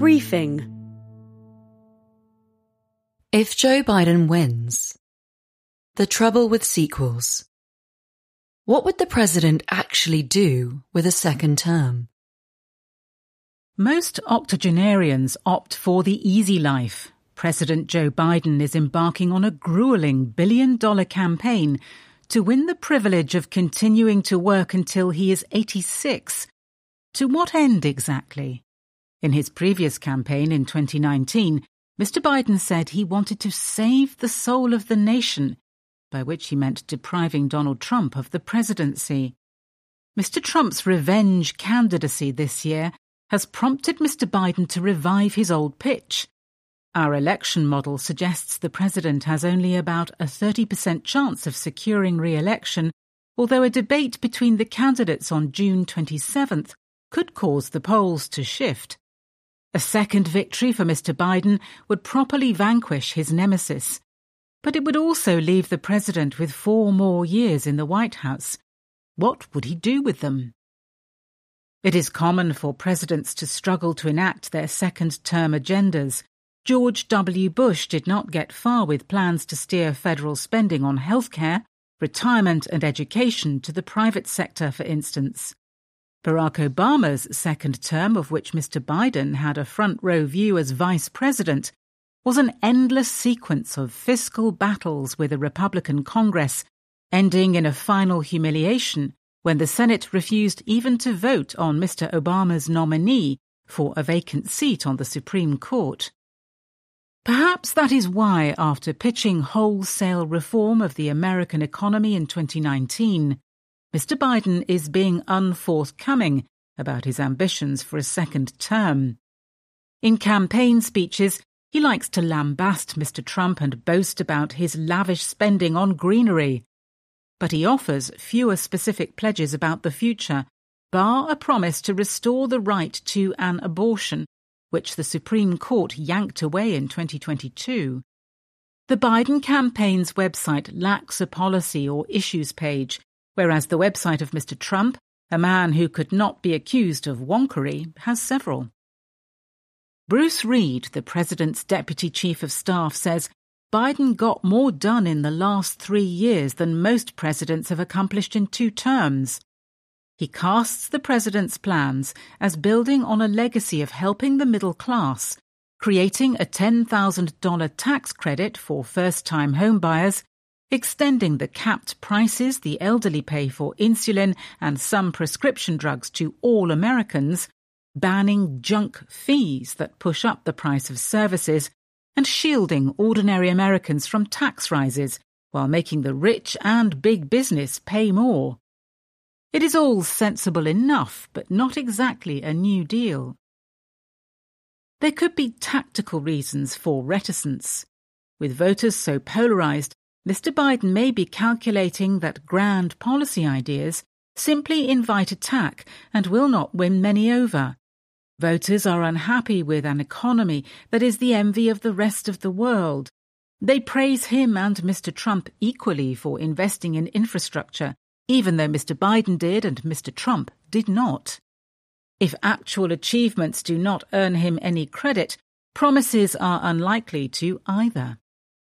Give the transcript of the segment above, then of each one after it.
Briefing. If Joe Biden wins, the trouble with sequels. What would the president actually do with a second term? Most octogenarians opt for the easy life. President Joe Biden is embarking on a grueling billion-dollar campaign to win the privilege of continuing to work until he is 86. To what end exactly? In his previous campaign in 2019, Mr. Biden said he wanted to save the soul of the nation, by which he meant depriving Donald Trump of the presidency. Mr. Trump's revenge candidacy this year has prompted Mr. Biden to revive his old pitch. Our election model suggests the president has only about a 30% chance of securing re-election, although a debate between the candidates on June 27th could cause the polls to shift. A second victory for Mr. Biden would properly vanquish his nemesis, but it would also leave the president with 4 more years in the White House. What would he do with them? It is common for presidents to struggle to enact their second-term agendas. George W. Bush did not get far with plans to steer federal spending on healthcare, retirement and education to the private sector, for instance. Barack Obama's second term, of which Mr. Biden had a front-row view as vice president, was an endless sequence of fiscal battles with a Republican Congress, ending in a final humiliation when the Senate refused even to vote on Mr. Obama's nominee for a vacant seat on the Supreme Court. Perhaps that is why, after pitching wholesale reform of the American economy in 2019, Mr. Biden is being unforthcoming about his ambitions for a second term. In campaign speeches, he likes to lambast Mr. Trump and boast about his lavish spending on greenery. But he offers fewer specific pledges about the future, bar a promise to restore the right to an abortion, which the Supreme Court yanked away in 2022. The Biden campaign's website lacks a policy or issues page, whereas the website of Mr. Trump, a man who could not be accused of wonkery, has several. Bruce Reed, the president's deputy chief of staff, says Biden got more done in the last 3 years than most presidents have accomplished in 2 terms. He casts the president's plans as building on a legacy of helping the middle class, creating a $10,000 tax credit for first-time homebuyers, extending the capped prices the elderly pay for insulin and some prescription drugs to all Americans, banning junk fees that push up the price of services, and shielding ordinary Americans from tax rises while making the rich and big business pay more. It is all sensible enough, but not exactly a New Deal. There could be tactical reasons for reticence. With voters so polarized, Mr. Biden may be calculating that grand policy ideas simply invite attack and will not win many over. Voters are unhappy with an economy that is the envy of the rest of the world. They praise him and Mr. Trump equally for investing in infrastructure, even though Mr. Biden did and Mr. Trump did not. If actual achievements do not earn him any credit, promises are unlikely to either.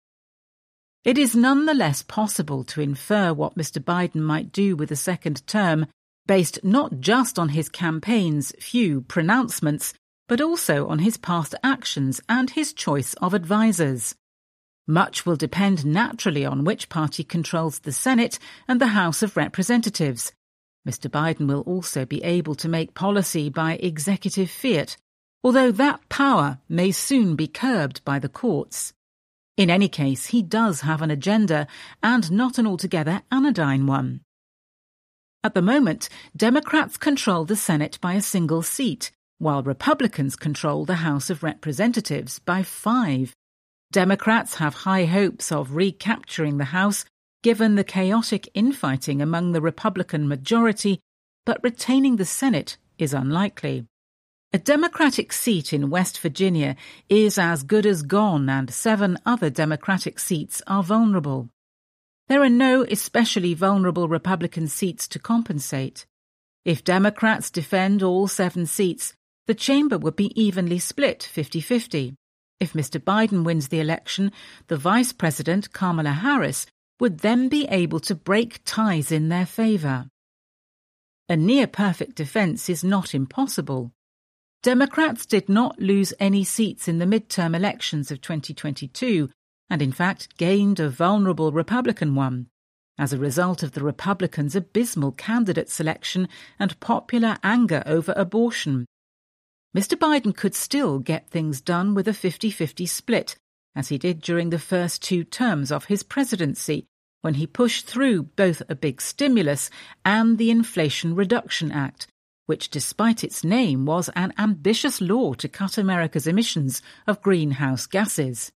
It is nonetheless possible to infer what Mr. Biden might do with a second term, based not just on his campaign's few pronouncements, but also on his past actions and his choice of advisers. Much will depend naturally on which party controls the Senate and the House of Representatives. Mr. Biden will also be able to make policy by executive fiat, although that power may soon be curbed by the courts. In any case, he does have an agenda, and not an altogether anodyne one. At the moment, Democrats control the Senate by a single seat, while Republicans control the House of Representatives by 5. Democrats have high hopes of recapturing the House, given the chaotic infighting among the Republican majority, but retaining the Senate is unlikely. A Democratic seat in West Virginia is as good as gone, and 7 other Democratic seats are vulnerable. There are no especially vulnerable Republican seats to compensate. If Democrats defend all 7 seats, The chamber would be evenly split 50-50. If Mr. Biden wins the election, the Vice President, Kamala Harris, would then be able to break ties in their favour. A near-perfect defence is not impossible. Democrats did not lose any seats in the midterm elections of 2022 and in fact gained a vulnerable Republican one, as a result of the Republicans' abysmal candidate selection and popular anger over abortion. Mr. Biden could still get things done with a 50-50 split, as he did during the first 2 terms of his presidency, when he pushed through both a big stimulus and the Inflation Reduction Act, which despite its name was an ambitious law to cut America's emissions of greenhouse gases.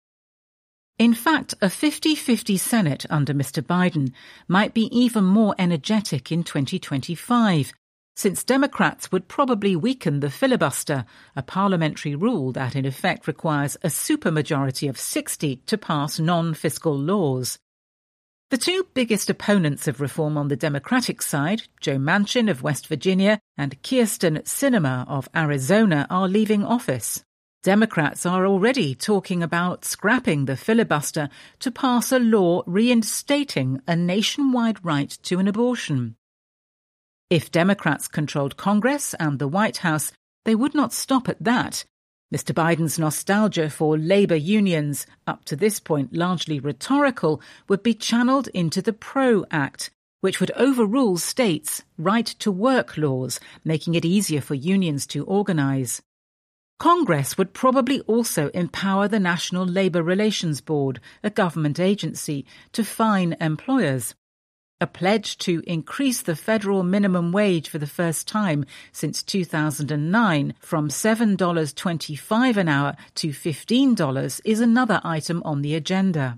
In fact, a 50-50 Senate under Mr. Biden might be even more energetic in 2025, since Democrats would probably weaken the filibuster, a parliamentary rule that in effect requires a supermajority of 60 to pass non-fiscal laws. The 2 biggest opponents of reform on the Democratic side, Joe Manchin of West Virginia and Kyrsten Sinema of Arizona, are leaving office. Democrats are already talking about scrapping the filibuster to pass a law reinstating a nationwide right to an abortion. If Democrats controlled Congress and the White House, they would not stop at that. Mr. Biden's nostalgia for labour unions, up to this point largely rhetorical, would be channelled into the PRO Act, which would overrule states' right-to-work laws, making it easier for unions to organise. Congress would probably also empower the National Labour Relations Board, a government agency, to fine employers. A pledge to increase the federal minimum wage for the first time since 2009 from $7.25 an hour to $15 is another item on the agenda.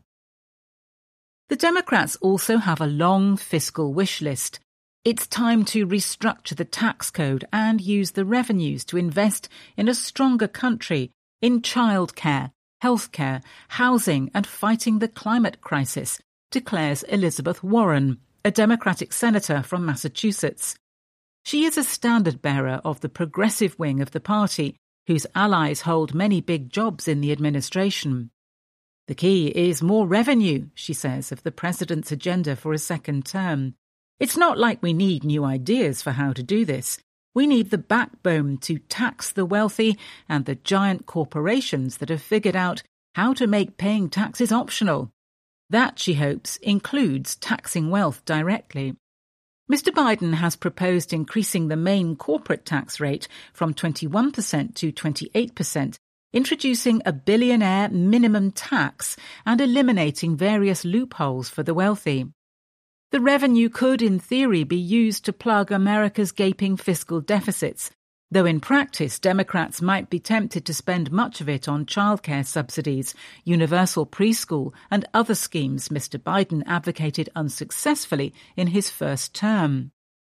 The Democrats also have a long fiscal wish list. It's time to restructure the tax code and use the revenues to invest in a stronger country, in childcare, healthcare, housing and fighting the climate crisis, declares Elizabeth Warren, a Democratic senator from Massachusetts. She is a standard-bearer of the progressive wing of the party, whose allies hold many big jobs in the administration. The key is more revenue, she says, of the president's agenda for a second term. It's not like we need new ideas for how to do this. We need the backbone to tax the wealthy and the giant corporations that have figured out how to make paying taxes optional. That, she hopes, includes taxing wealth directly. Mr. Biden has proposed increasing the main corporate tax rate from 21% to 28%, introducing a billionaire minimum tax and eliminating various loopholes for the wealthy. The revenue could, in theory, be used to plug America's gaping fiscal deficits, though in practice Democrats might be tempted to spend much of it on childcare subsidies, universal preschool and other schemes Mr. Biden advocated unsuccessfully in his first term.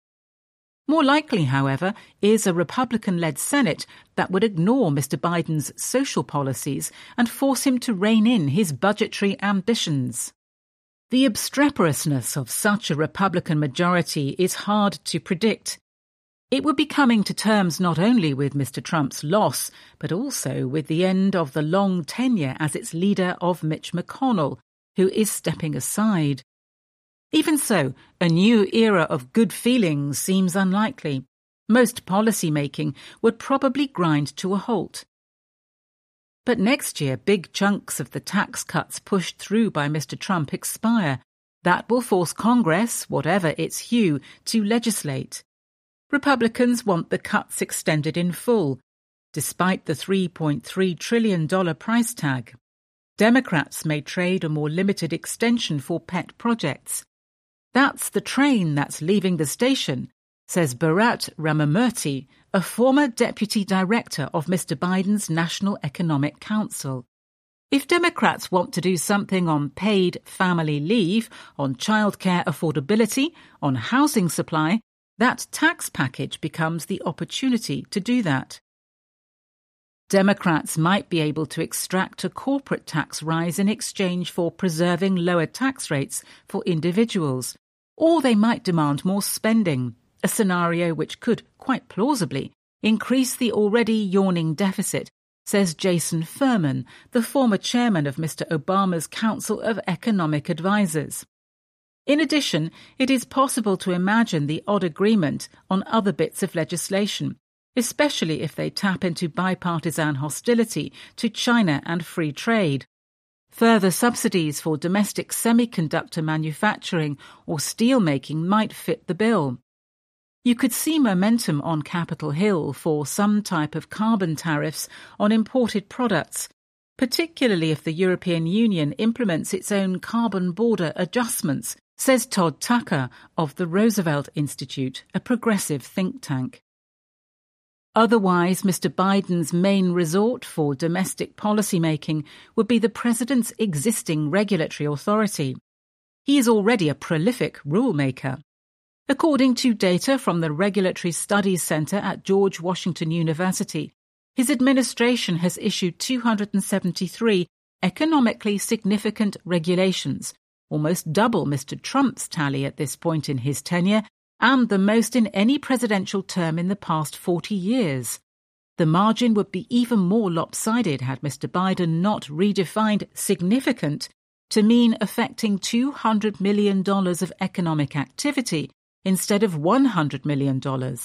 More likely, however, is a Republican-led Senate that would ignore Mr. Biden's social policies and force him to rein in his budgetary ambitions. The obstreperousness of such a Republican majority is hard to predict. It would be coming to terms not only with Mr. Trump's loss, but also with the end of the long tenure as its leader of Mitch McConnell, who is stepping aside. Even so, a new era of good feelings seems unlikely. Most policy-making would probably grind to a halt. But next year, big chunks of the tax cuts pushed through by Mr. Trump expire. That will force Congress, whatever its hue, to legislate. Republicans want the cuts extended in full, despite the $3.3 trillion price tag. Democrats may trade a more limited extension for pet projects. That's the train that's leaving the station, says Bharat Ramamurthy, a former deputy director of Mr. Biden's National Economic Council. If Democrats want to do something on paid family leave, on childcare affordability, on housing supply, that tax package becomes the opportunity to do that. Democrats might be able to extract a corporate tax rise in exchange for preserving lower tax rates for individuals, or they might demand more spending, a scenario which could, quite plausibly, increase the already yawning deficit, says Jason Furman, the former chairman of Mr. Obama's Council of Economic Advisers. In addition, it is possible to imagine the odd agreement on other bits of legislation, especially if they tap into bipartisan hostility to China and free trade. Further subsidies for domestic semiconductor manufacturing or steelmaking might fit the bill. You could see momentum on Capitol Hill for some type of carbon tariffs on imported products, particularly if the European Union implements its own carbon border adjustments, says Todd Tucker of the Roosevelt Institute, a progressive think tank. Otherwise, Mr. Biden's main resort for domestic policymaking would be the president's existing regulatory authority. He is already a prolific rulemaker. According to data from the Regulatory Studies Center at George Washington University, his administration has issued 273 economically significant regulations, almost double Mr. Trump's tally at this point in his tenure, and the most in any presidential term in the past 40 years. The margin would be even more lopsided had Mr. Biden not redefined significant to mean affecting $200 million of economic activity instead of $100 million.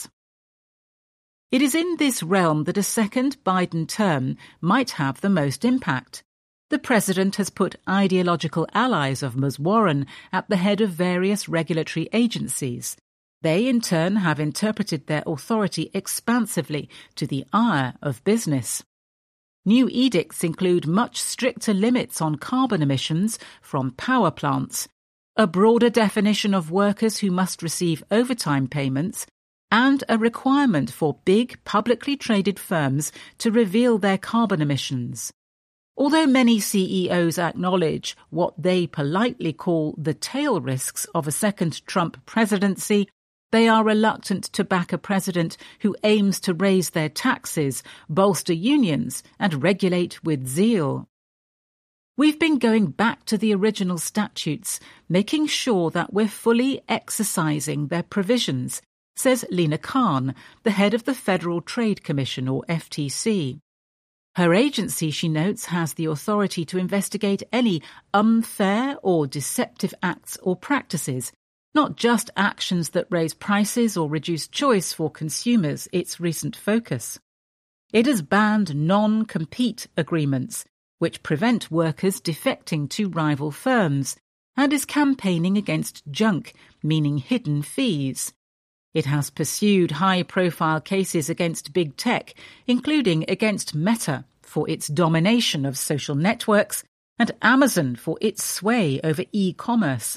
It is in this realm that a second Biden term might have the most impact. The president has put ideological allies of Ms. Warren at the head of various regulatory agencies. They, in turn, have interpreted their authority expansively to the ire of business. New edicts include much stricter limits on carbon emissions from power plants, a broader definition of workers who must receive overtime payments, and a requirement for big publicly traded firms to reveal their carbon emissions. Although many CEOs acknowledge what they politely call the tail risks of a second Trump presidency, they are reluctant to back a president who aims to raise their taxes, bolster unions, and regulate with zeal. We've been going back to the original statutes, making sure that we're fully exercising their provisions, says Lina Khan, the head of the Federal Trade Commission, or FTC. Her agency, she notes, has the authority to investigate any unfair or deceptive acts or practices, not just actions that raise prices or reduce choice for consumers, its recent focus. It has banned non-compete agreements, which prevent workers defecting to rival firms, and is campaigning against junk, meaning hidden fees. It has pursued high-profile cases against big tech, including against Meta for its domination of social networks and Amazon for its sway over e-commerce.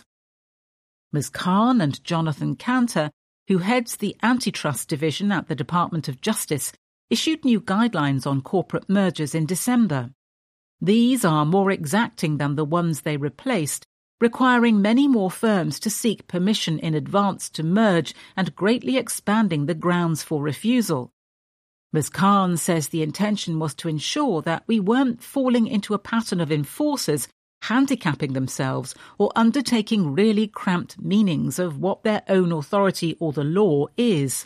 Ms. Khan and Jonathan Kanter, who heads the Antitrust Division at the Department of Justice, issued new guidelines on corporate mergers in December. These are more exacting than the ones they replaced, requiring many more firms to seek permission in advance to merge and greatly expanding the grounds for refusal. Ms. Khan says the intention was to ensure that we weren't falling into a pattern of enforcers handicapping themselves or undertaking really cramped meanings of what their own authority or the law is.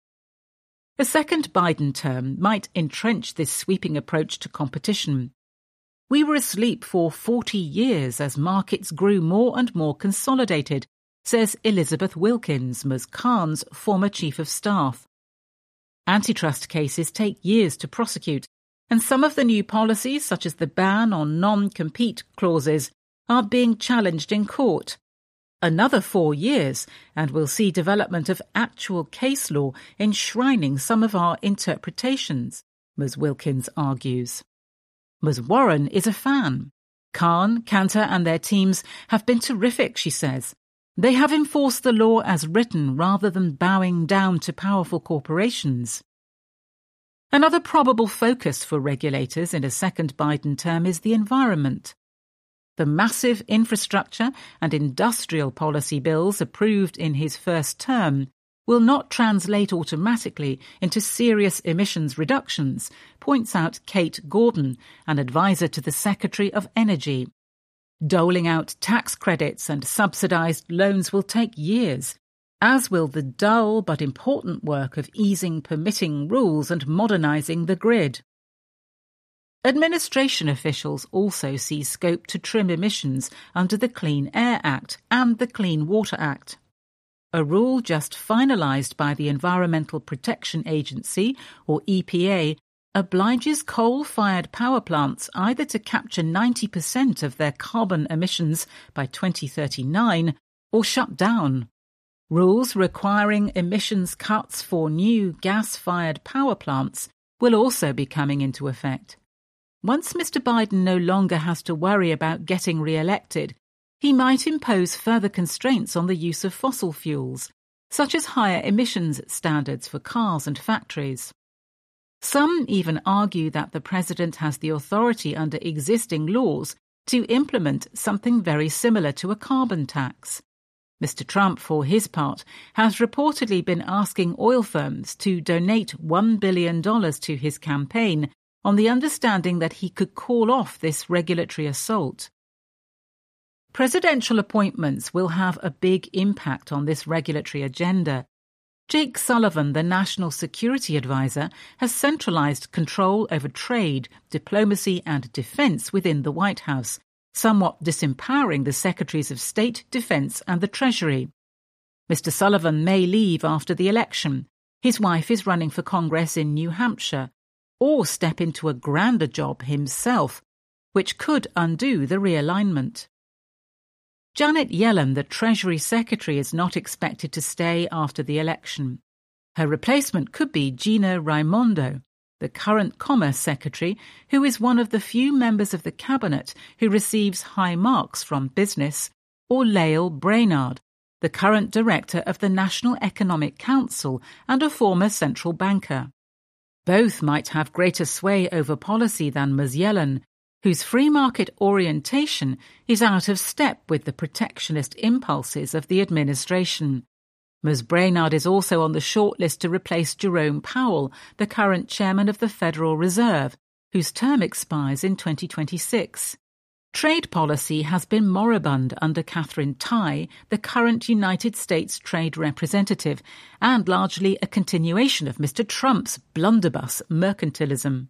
A second Biden term might entrench this sweeping approach to competition. We were asleep for 40 years as markets grew more and more consolidated, says Elizabeth Wilkins, Ms. Khan's former chief of staff. Antitrust cases take years to prosecute, and some of the new policies, such as the ban on non-compete clauses, are being challenged in court. Another 4 years, and we'll see development of actual case law enshrining some of our interpretations, Ms. Wilkins argues. Ms. Warren is a fan. Khan, Kanter and their teams have been terrific, she says. They have enforced the law as written rather than bowing down to powerful corporations. Another probable focus for regulators in a second Biden term is the environment. The massive infrastructure and industrial policy bills approved in his first term will not translate automatically into serious emissions reductions, points out Kate Gordon, an advisor to the Secretary of Energy. Doling out tax credits and subsidized loans will take years. as will the dull but important work of easing permitting rules and modernising the grid. Administration officials also see scope to trim emissions under the Clean Air Act and the Clean Water Act. A rule just finalised by the Environmental Protection Agency, or EPA, obliges coal-fired power plants either to capture 90% of their carbon emissions by 2039 or shut down. Rules requiring emissions cuts for new gas-fired power plants will also be coming into effect. Once Mr. Biden no longer has to worry about getting re-elected, he might impose further constraints on the use of fossil fuels, such as higher emissions standards for cars and factories. Some even argue that the president has the authority under existing laws to implement something very similar to a carbon tax. Mr. Trump, for his part, has reportedly been asking oil firms to donate $1 billion to his campaign on the understanding that he could call off this regulatory assault. Presidential appointments will have a big impact on this regulatory agenda. Jake Sullivan, the National Security Advisor, has centralized control over trade, diplomacy and defense within the White House, somewhat disempowering the Secretaries of State, Defense and the Treasury. Mr. Sullivan may leave after the election. His wife is running for Congress in New Hampshire, or step into a grander job himself, which could undo the realignment. Janet Yellen, the Treasury Secretary, is not expected to stay after the election. Her replacement could be Gina Raimondo, the current Commerce Secretary, who is one of the few members of the Cabinet who receives high marks from business, or Lael Brainard, the current Director of the National Economic Council and a former central banker. Both might have greater sway over policy than Ms. Yellen, whose free market orientation is out of step with the protectionist impulses of the administration. Ms. Brainard is also on the shortlist to replace Jerome Powell, the current chairman of the Federal Reserve, whose term expires in 2026. Trade policy has been moribund under Katherine Tai, the current United States Trade Representative, and largely a continuation of Mr. Trump's blunderbuss mercantilism.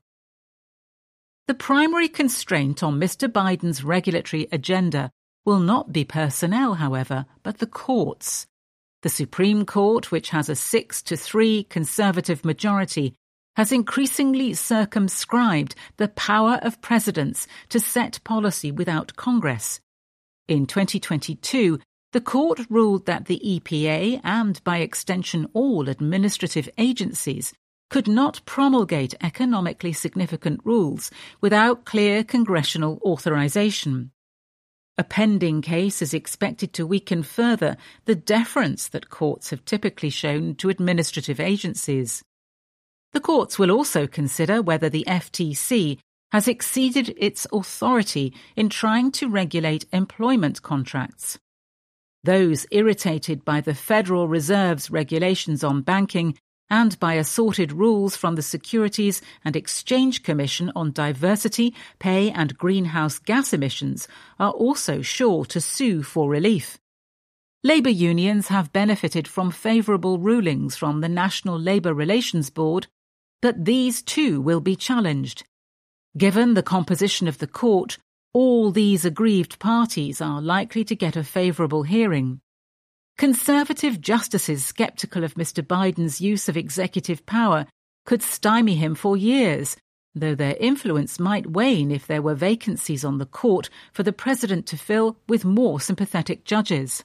The primary constraint on Mr. Biden's regulatory agenda will not be personnel, however, but the courts. The Supreme Court, which has a 6-3 conservative majority, has increasingly circumscribed the power of presidents to set policy without Congress. In 2022, the court ruled that the EPA and, by extension, all administrative agencies could not promulgate economically significant rules without clear congressional authorization. A pending case is expected to weaken further the deference that courts have typically shown to administrative agencies. The courts will also consider whether the FTC has exceeded its authority in trying to regulate employment contracts. Those irritated by the Federal Reserve's regulations on banking and by assorted rules from the Securities and Exchange Commission on diversity, pay and greenhouse gas emissions are also sure to sue for relief. Labour unions have benefited from favourable rulings from the National Labour Relations Board, but these too will be challenged. Given the composition of the court, all these aggrieved parties are likely to get a favourable hearing. Conservative justices sceptical of Mr. Biden's use of executive power could stymie him for years, though their influence might wane if there were vacancies on the court for the president to fill with more sympathetic judges.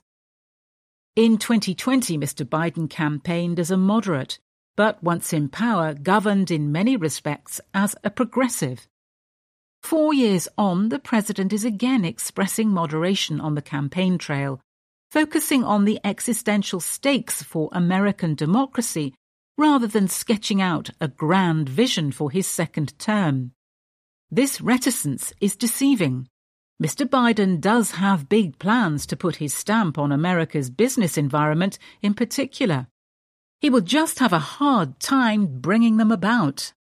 In 2020, Mr. Biden campaigned as a moderate, but once in power, governed in many respects as a progressive. 4 years on, the president is again expressing moderation on the campaign trail, focusing on the existential stakes for American democracy rather than sketching out a grand vision for his second term. This reticence is deceiving. Mr. Biden does have big plans to put his stamp on America's business environment in particular. He will just have a hard time bringing them about.